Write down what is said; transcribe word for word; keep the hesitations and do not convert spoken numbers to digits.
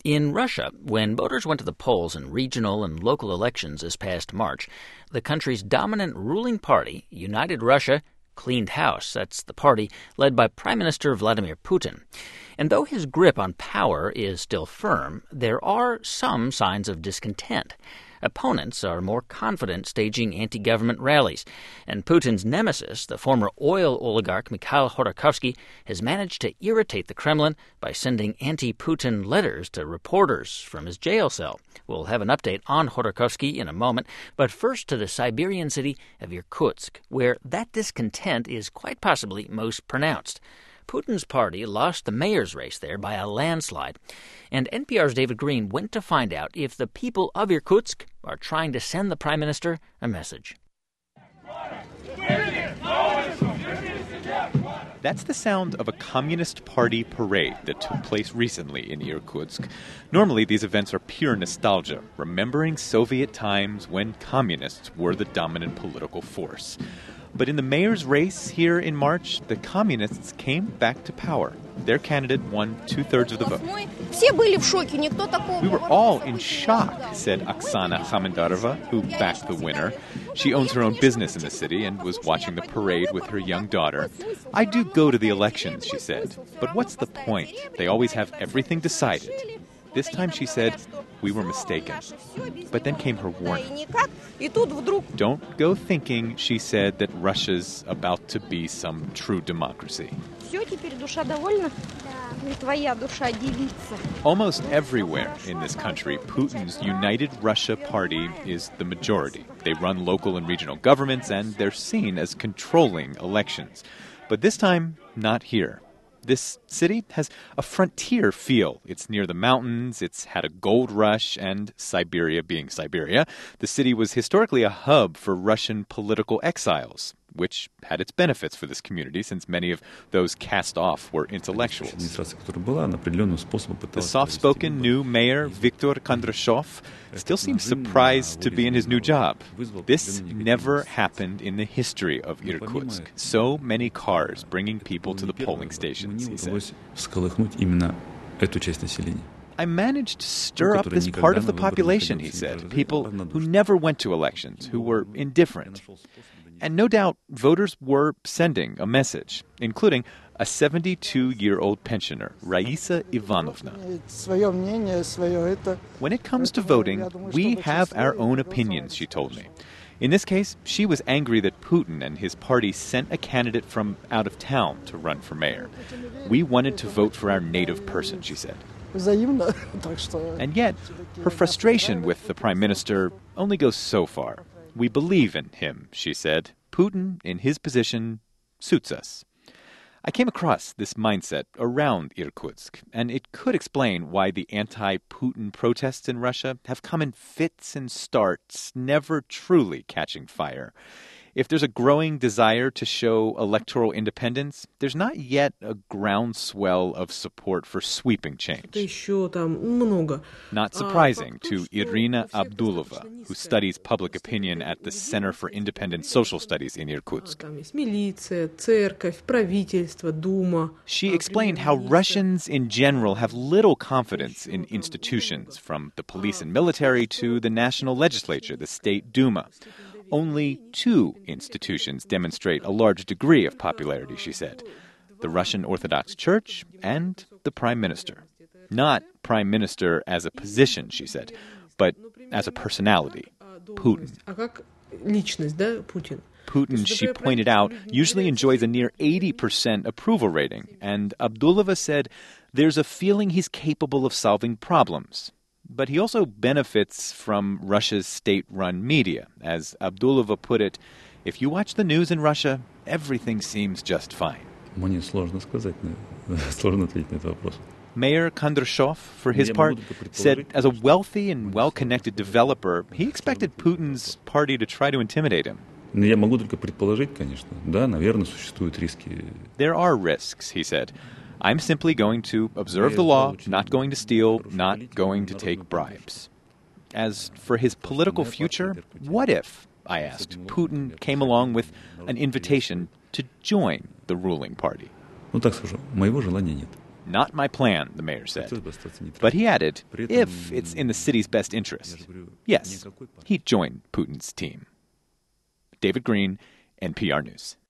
In Russia, when voters went to the polls in regional and local elections this past March, the country's dominant ruling party, United Russia, cleaned house. That's the party led by Prime Minister Vladimir Putin. And though his grip on power is still firm, there are some signs of discontent. Opponents are more confident staging anti-government rallies. And Putin's nemesis, the former oil oligarch Mikhail Khodorkovsky, has managed to irritate the Kremlin by sending anti-Putin letters to reporters from his jail cell. We'll have an update on Khodorkovsky in a moment, but first to the Siberian city of Irkutsk, where that discontent is quite possibly most pronounced. Putin's party lost the mayor's race there by a landslide. And N P R's David Green went to find out if the people of Irkutsk are trying to send the prime minister a message. That's the sound of a Communist Party parade that took place recently in Irkutsk. Normally, these events are pure nostalgia, remembering Soviet times when communists were the dominant political force. But in the mayor's race here in March, the communists came back to power. Their candidate won two-thirds of the vote. We were all in shock, said Oksana Khamendorova, who backed the winner. She owns her own business in the city and was watching the parade with her young daughter. I do go to the elections, she said. But what's the point? They always have everything decided. This time, she said, we were mistaken. But then came her warning. Don't go thinking, she said, that Russia's about to be some true democracy. Almost everywhere in this country, Putin's United Russia Party is the majority. They run local and regional governments, and they're seen as controlling elections. But this time, not here. This city has a frontier feel. It's near the mountains, it's had a gold rush, and Siberia being Siberia, the city was historically a hub for Russian political exiles, which had its benefits for this community since many of those cast off were intellectuals. The soft-spoken new mayor, Viktor Kondrashov, still seems surprised to be in his new job. This never happened in the history of Irkutsk. So many cars bringing people to the polling stations, he said. I managed to stir up this part of the population, he said, people who never went to elections, who were indifferent. And no doubt, voters were sending a message, including a seventy-two-year-old pensioner, Raisa Ivanovna. When it comes to voting, we have our own opinions, she told me. In this case, she was angry that Putin and his party sent a candidate from out of town to run for mayor. We wanted to vote for our native person, she said. And yet, her frustration with the prime minister only goes so far. We believe in him, she said. Putin, in his position, suits us. I came across this mindset around Irkutsk, and it could explain why the anti-Putin protests in Russia have come in fits and starts, never truly catching fire. If there's a growing desire to show electoral independence, there's not yet a groundswell of support for sweeping change. Not surprising to Irina Abdulova, who studies public opinion at the Center for Independent Social Studies in Irkutsk. She explained how Russians in general have little confidence in institutions, from the police and military to the national legislature, the State Duma. Only two institutions demonstrate a large degree of popularity, she said. The Russian Orthodox Church and the Prime Minister. Not Prime Minister as a position, she said, but as a personality, Putin. Putin, she pointed out, usually enjoys a near eighty percent approval rating, and Abdulova said there's a feeling he's capable of solving problems. But he also benefits from Russia's state-run media. As Abdulova put it, if you watch the news in Russia, everything seems just fine. Mayor Kondrashov, for his part, said as a wealthy and well-connected developer, he expected Putin's party to try to intimidate him. There are risks, he said. I'm simply going to observe the law, not going to steal, not going to take bribes. As for his political future, what if, I asked, Putin came along with an invitation to join the ruling party? Not my plan, the mayor said. But he added, if it's in the city's best interest, yes, he'd join Putin's team. David Green, N P R News.